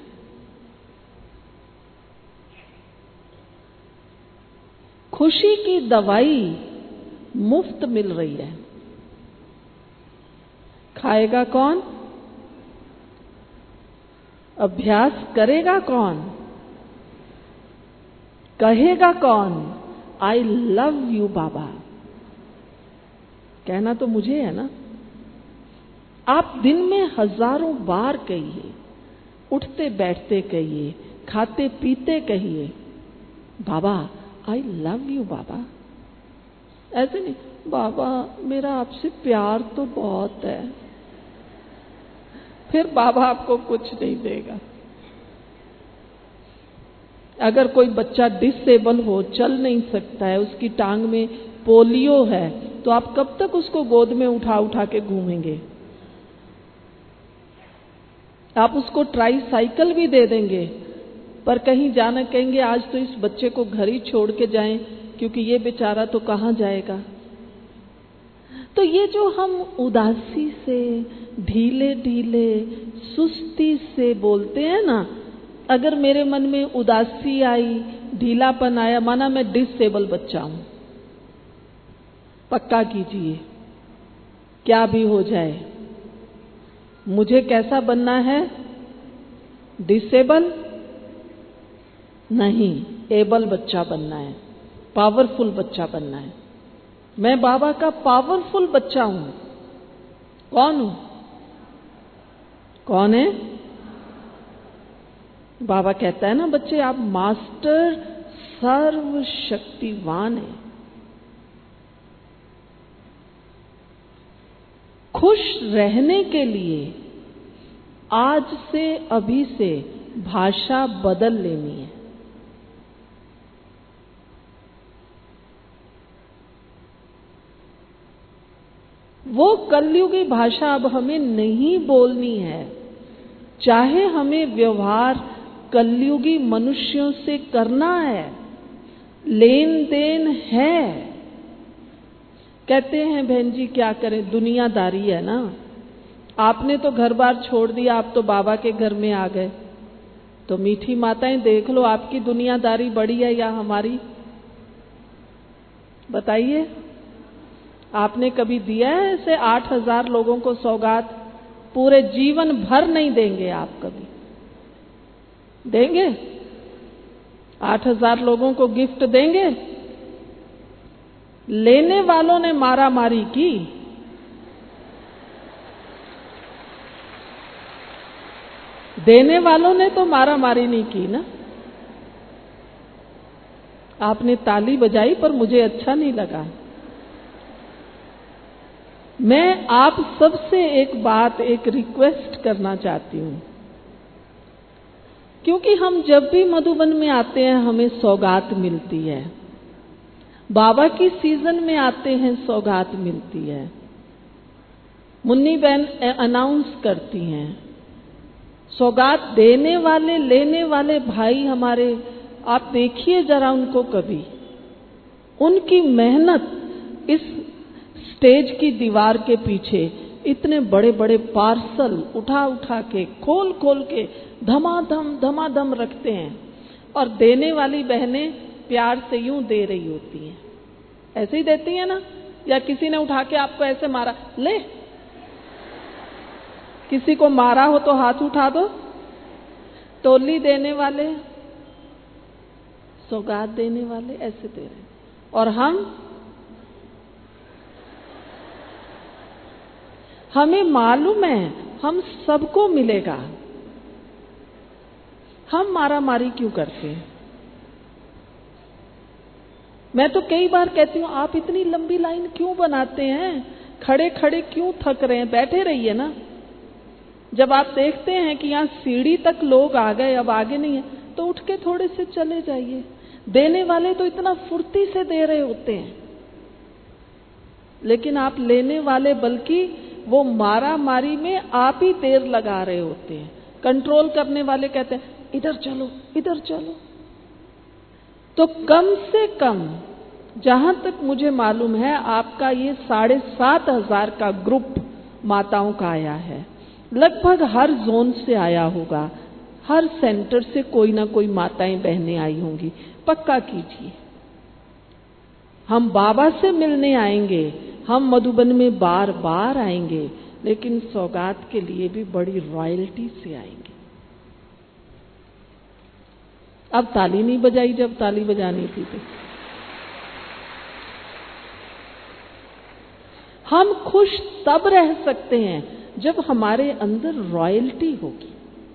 [SPEAKER 2] खुशी की दवाई मुफ्त मिल रही है। खाएगा कौन? अभ्यास करेगा कौन? कहेगा कौन? I love you Baba. कहना तो मुझे है ना। आप दिन में हजारों बार कहिए, उठते बैठते कहिए, खाते पीते कहिए, बाबा आई लव यू बाबा। ऐसे नहीं, बाबा मेरा आपसे प्यार तो बहुत है। फिर बाबा आपको कुछ नहीं देगा। अगर कोई बच्चा डिसेबल हो, चल नहीं सकता है, उसकी टांग में पोलियो है, तो आप कब तक उसको गोद में उठा उठा के घूमेंगे? आप उसको ट्राई साइकिल भी दे देंगे, पर कहीं जाना कहेंगे आज तो इस बच्चे को घर ही छोड़ के जाएं, क्योंकि ये बेचारा तो कहाँ जाएगा। तो ये जो हम उदासी से, ढीले ढीले, सुस्ती से बोलते हैं ना, अगर मेरे मन में उदासी आई, ढीलापन आया, माना मैं डिसेबल बच्चा हूं, पक्का कीजिए क्या भी हो जाए, मुझे कैसा बनना है? डिसेबल नहीं, एबल बच्चा बनना है, पावरफुल बच्चा बनना है। मैं बाबा का पावरफुल बच्चा हूं। कौन हूं? कौन है? बाबा कहता है ना बच्चे, आप मास्टर सर्वशक्तिवान है। खुश रहने के लिए आज से, अभी से भाषा बदल लेनी है। वो कलयुगी भाषा अब हमें नहीं बोलनी है, चाहे हमें व्यवहार कलयुगी मनुष्यों से करना है, लेन देन है। कहते हैं बहन जी क्या करें, दुनियादारी है ना। आपने तो घर बार छोड़ दिया, आप तो बाबा के घर में आ गए, तो मीठी माताएं देख लो आपकी दुनियादारी बड़ी है या हमारी? बताइए, आपने कभी दिया है ऐसे आठ हजार लोगों को सौगात? पूरे जीवन भर नहीं देंगे आप, कभी देंगे? आठ हजार लोगों को गिफ्ट देंगे? लेने वालों ने मारा मारी की, देने वालों ने तो मारा मारी नहीं की ना। आपने ताली बजाई पर मुझे अच्छा नहीं लगा। मैं आप सबसे एक बात, एक रिक्वेस्ट करना चाहती हूं, क्योंकि हम जब भी मधुबन में आते हैं हमें सौगात मिलती है, बाबा की सीजन में आते हैं सौगात मिलती है। मुन्नी बहन अनाउंस करती हैं, सौगात देने वाले लेने वाले भाई हमारे, आप देखिए जरा उनको कभी, उनकी मेहनत इस स्टेज की दीवार के पीछे इतने बड़े बड़े पार्सल उठा उठा के, खोल खोल के धमाधम धमाधम रखते हैं, और देने वाली बहनें प्यार से यूं दे रही होती हैं। ऐसे ही देती है ना, या किसी ने उठा के आपको ऐसे मारा, ले, किसी को मारा हो तो हाथ उठा दो। टोली देने वाले, सौगात देने वाले ऐसे दे रहे हैं, और हम हमें मालूम है हम सबको मिलेगा, हम मारा मारी क्यों करते हैं? मैं तो कई बार कहती हूँ आप इतनी लंबी लाइन क्यों बनाते हैं, खड़े खड़े क्यों थक रहे हैं, बैठे रहिए ना। जब आप देखते हैं कि यहाँ सीढ़ी तक लोग आ गए, अब आगे नहीं है, तो उठ के थोड़े से चले जाइए। देने वाले तो इतना फुर्ती से दे रहे होते हैं, लेकिन आप लेने वाले बल्कि वो मारा मारी में आप ही देर लगा रहे होते हैं। कंट्रोल करने वाले कहते हैं इधर चलो इधर चलो। तो कम से कम जहां तक मुझे मालूम है आपका ये साढ़े सात हजार का ग्रुप माताओं का आया है। लगभग हर जोन से आया होगा, हर सेंटर से कोई ना कोई माताएं बहनें आई होंगी। पक्का कीजिए, हम बाबा से मिलने आएंगे, हम मधुबन में बार बार आएंगे, लेकिन सौगात के लिए भी बड़ी रॉयल्टी से आएंगे। अब ताली नहीं बजाई, जब ताली बजानी थी तो। हम खुश तब रह सकते हैं जब हमारे अंदर रॉयल्टी होगी।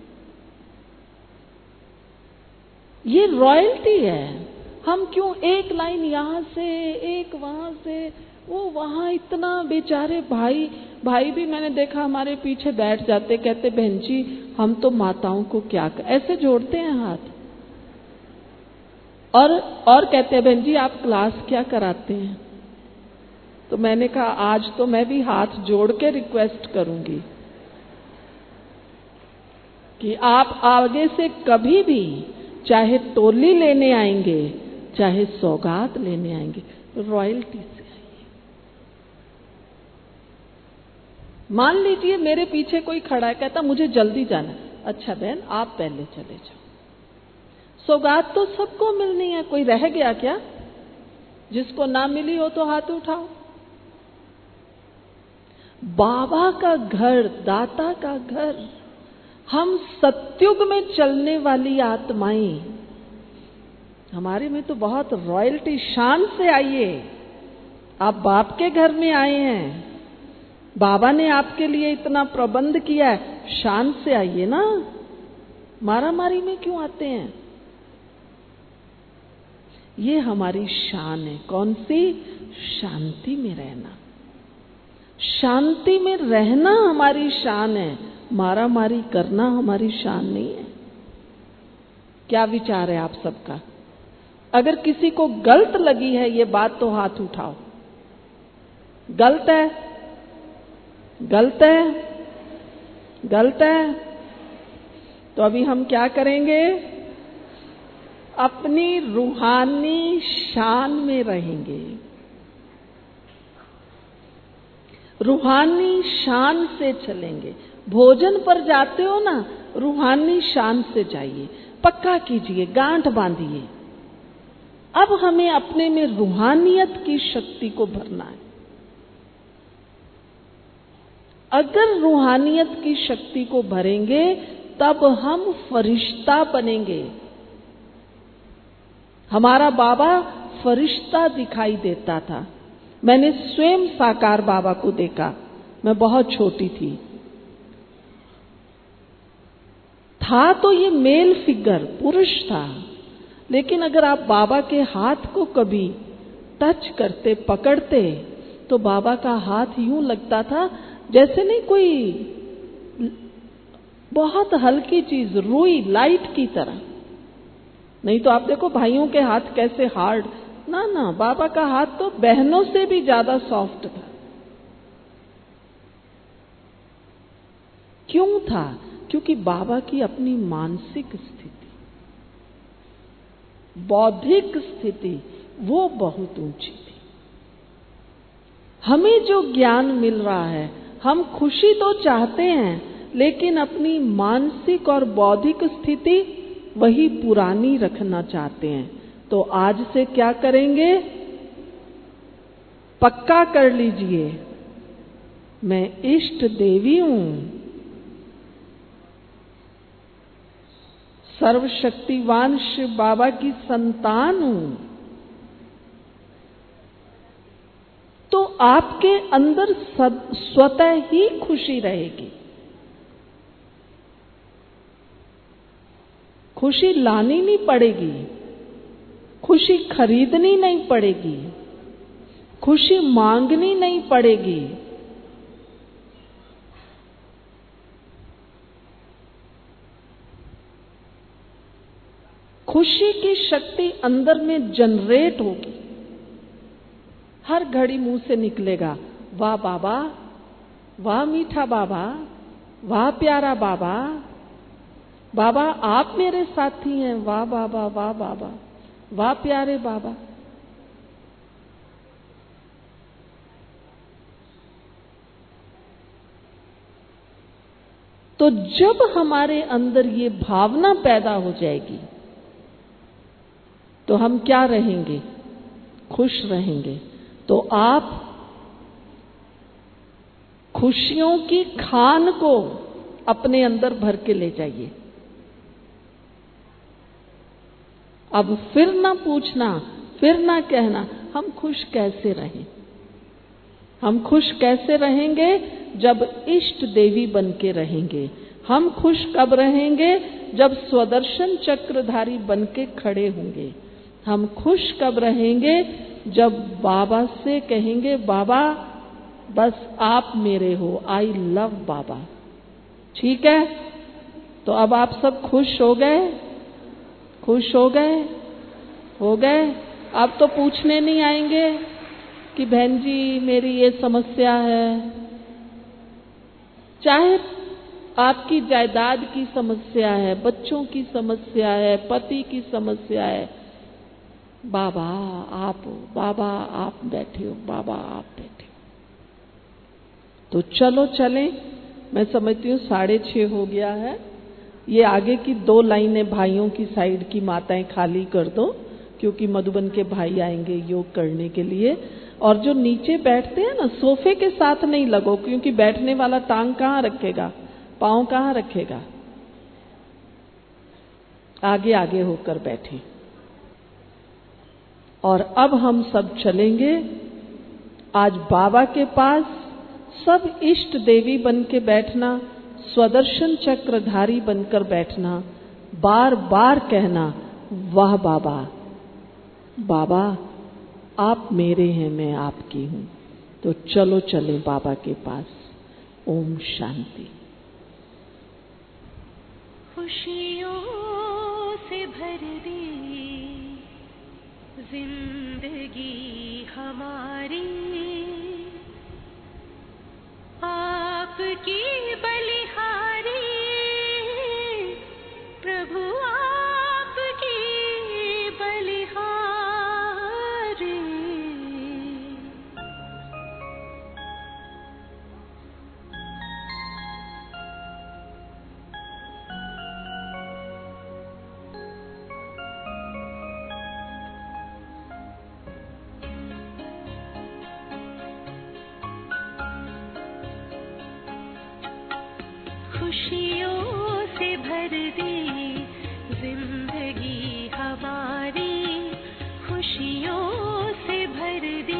[SPEAKER 2] ये रॉयल्टी है। हम क्यों एक लाइन यहां से एक वहां से, वो वहां इतना बेचारे भाई भाई भी मैंने देखा हमारे पीछे बैठ जाते, कहते बहन जी हम तो माताओं को क्या कर, ऐसे जोड़ते हैं हाथ और और कहते हैं बहन जी आप क्लास क्या कराते हैं। तो मैंने कहा आज तो मैं भी हाथ जोड़ के रिक्वेस्ट करूंगी कि आप आगे से कभी भी चाहे टोली लेने आएंगे चाहे सौगात लेने आएंगे रॉयल्टी से आइए। मान लीजिए मेरे पीछे कोई खड़ा है, कहता मुझे जल्दी जाना है, अच्छा बहन आप पहले चले जाओ। सौगात तो सबको मिलनी है, कोई रह गया क्या? जिसको ना मिली हो तो हाथ उठाओ। बाबा का घर, दाता का घर, हम सत्युग में चलने वाली आत्माएं, हमारे में तो बहुत रॉयल्टी। शान से आइए, आप बाप के घर में आए हैं, बाबा ने आपके लिए इतना प्रबंध किया है, शान से आइए ना, मारा मारी में क्यों आते हैं? ये हमारी शान है। कौन सी? शांति में रहना। शांति में रहना हमारी शान है, मारा मारी करना हमारी शान नहीं है। क्या विचार है आप सबका? अगर किसी को गलत लगी है ये बात तो हाथ उठाओ। गलत है, गलत है, गलत है। तो अभी हम क्या करेंगे? अपनी रूहानी शान में रहेंगे। रूहानी शान से चलेंगे। भोजन पर जाते हो ना, रूहानी शान से जाइए, पक्का कीजिए, गांठ बांधिए। अब हमें अपने में रूहानियत की शक्ति को भरना है। अगर रूहानियत की शक्ति को भरेंगे तब हम फरिश्ता बनेंगे। हमारा बाबा फरिश्ता दिखाई देता था। मैंने स्वयं साकार बाबा को देखा, मैं बहुत छोटी थी। था तो ये मेल फिगर, पुरुष था, लेकिन अगर आप बाबा के हाथ को कभी टच करते, पकड़ते, तो बाबा का हाथ यूं लगता था जैसे नहीं कोई बहुत हल्की चीज, रुई, लाइट की तरह। नहीं तो आप देखो भाइयों के हाथ कैसे हार्ड, ना ना, बाबा का हाथ तो बहनों से भी ज्यादा सॉफ्ट था। क्यों था? क्योंकि बाबा की अपनी मानसिक स्थिति, बौद्धिक स्थिति वो बहुत ऊंची थी। हमें जो ज्ञान मिल रहा है, हम खुशी तो चाहते हैं, लेकिन अपनी मानसिक और बौद्धिक स्थिति वही पुरानी रखना चाहते हैं। तो आज से क्या करेंगे? पक्का कर लीजिए, मैं इष्ट देवी हूं, सर्वशक्तिवान शिव बाबा की संतान हूं। तो आपके अंदर स्वतः ही खुशी रहेगी। खुशी लानी नहीं पड़ेगी, खुशी खरीदनी नहीं पड़ेगी, खुशी मांगनी नहीं पड़ेगी। खुशी की शक्ति अंदर में जनरेट होगी। हर घड़ी मुंह से निकलेगा, वाह बाबा, वाह मीठा बाबा, वाह प्यारा बाबा, बाबा आप मेरे साथी हैं, वाह बाबा, वाह बाबा, वाह प्यारे बाबा। तो जब हमारे अंदर ये भावना पैदा हो जाएगी तो हम क्या रहेंगे? खुश रहेंगे। तो आप खुशियों की खान को अपने अंदर भर के ले जाइए। अब फिर ना पूछना, फिर ना कहना हम खुश कैसे रहें। हम खुश कैसे रहेंगे? जब इष्ट देवी बन के रहेंगे। हम खुश कब रहेंगे? जब स्वदर्शन चक्रधारी बन के खड़े होंगे। हम खुश कब रहेंगे? जब बाबा से कहेंगे, बाबा बस आप मेरे हो, आई लव बाबा। ठीक है? तो अब आप सब खुश हो गए? खुश हो गए? हो गए? अब तो पूछने नहीं आएंगे कि बहन जी मेरी ये समस्या है। चाहे आपकी जायदाद की समस्या है, बच्चों की समस्या है, पति की समस्या है, बाबा आप हो, बाबा आप बैठे हो, बाबा आप बैठे हो। तो चलो चलें। मैं समझती हूँ साढ़े छह हो गया है। ये आगे की दो लाइनें भाइयों की साइड की माताएं खाली कर दो, क्योंकि मधुबन के भाई आएंगे योग करने के लिए। और जो नीचे बैठते हैं ना, सोफे के साथ नहीं लगो, क्योंकि बैठने वाला टांग कहाँ रखेगा, पाँव कहाँ रखेगा। आगे आगे होकर बैठे। और अब हम सब चलेंगे आज बाबा के पास। सब इष्ट देवी बन के बैठना, स्वदर्शन चक्रधारी बनकर बैठना, बार बार कहना, वाह बाबा, बाबा आप मेरे हैं, मैं आपकी हूं। तो चलो चलें बाबा के पास। ओम शांति।
[SPEAKER 1] खुशियों से भर दे जिंदगी हमारी, आपकी बलिहारी प्रभु, आपकी बलिहारी। खुशियों से भर दे जिंदगी हमारी, खुशियों से भर दे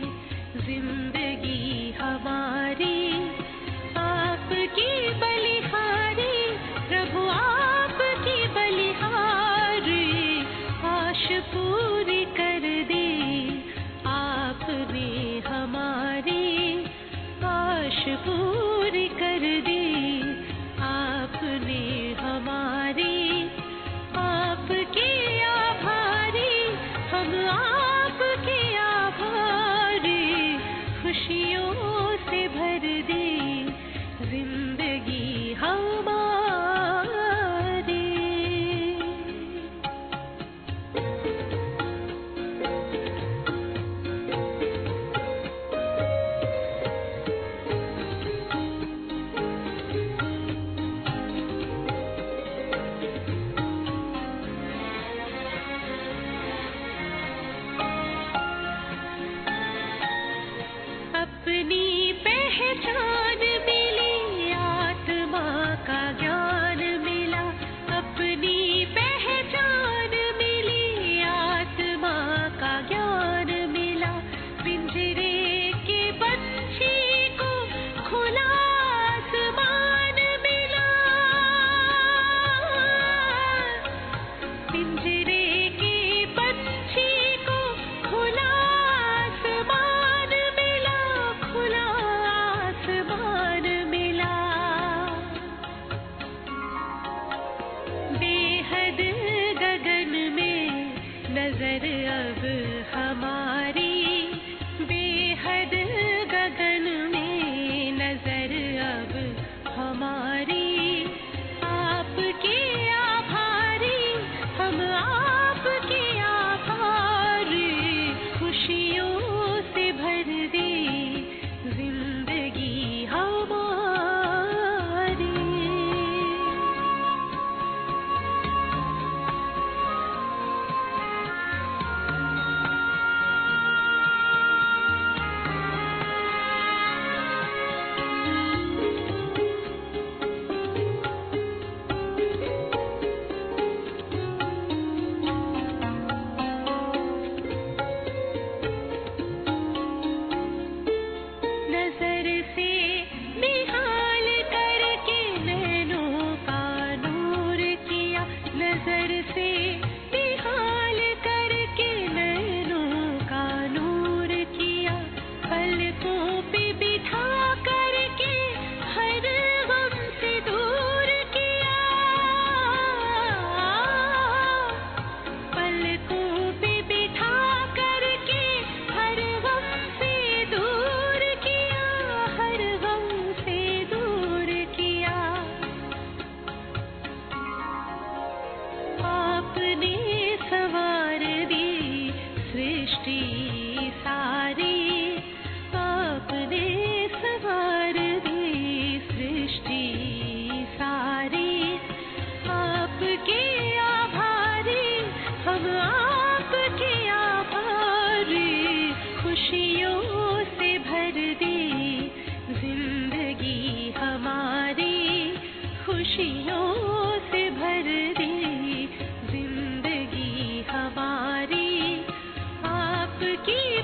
[SPEAKER 1] जिंदगी हमारी, आपकी बलिहारी प्रभु, आपकी बलिहारी। आश पूरी कर दे आपने हमारी, आश पूरी कर दे आपने हमारी। आपके आभारी हम, आपके आभारी। खुशियों से भर दे जिंदगी हमारी। अपनी पहचान मिली, आत्मा का ज्ञान मिला। अपनी पहचान मिली, आत्मा का ज्ञान मिला। पिंजरे के पंछी को खुला आसमान मिला। पिंजरे के पंछी को खुला आसमान मिला, खुला आसमान मिला। बेहद गगन में नजर अब हमारी, बेहद गगन में नजर अब हमारी, आपके आभारी हम आपके आभारी, खुशियों से भर दे जिंदगी हमारी। नजर से निहाल करके नैनों का नूर किया, नजर से निहाल करके नैनों का नूर किया, पलकों पे बिठा करके हर गम से दूर किया, पलकों पे बिठा करके हर गम से दूर किया, हर गम से दूर किया। आपने सवार दी सृष्टि सारी, आपने सवार दी सृष्टि सारी, आपके आभारी हम आपके आभारी, खुशियों से भर दी जिंदगी हमारी, खुशियों से भर दी जिंदगी हमारी, आपकी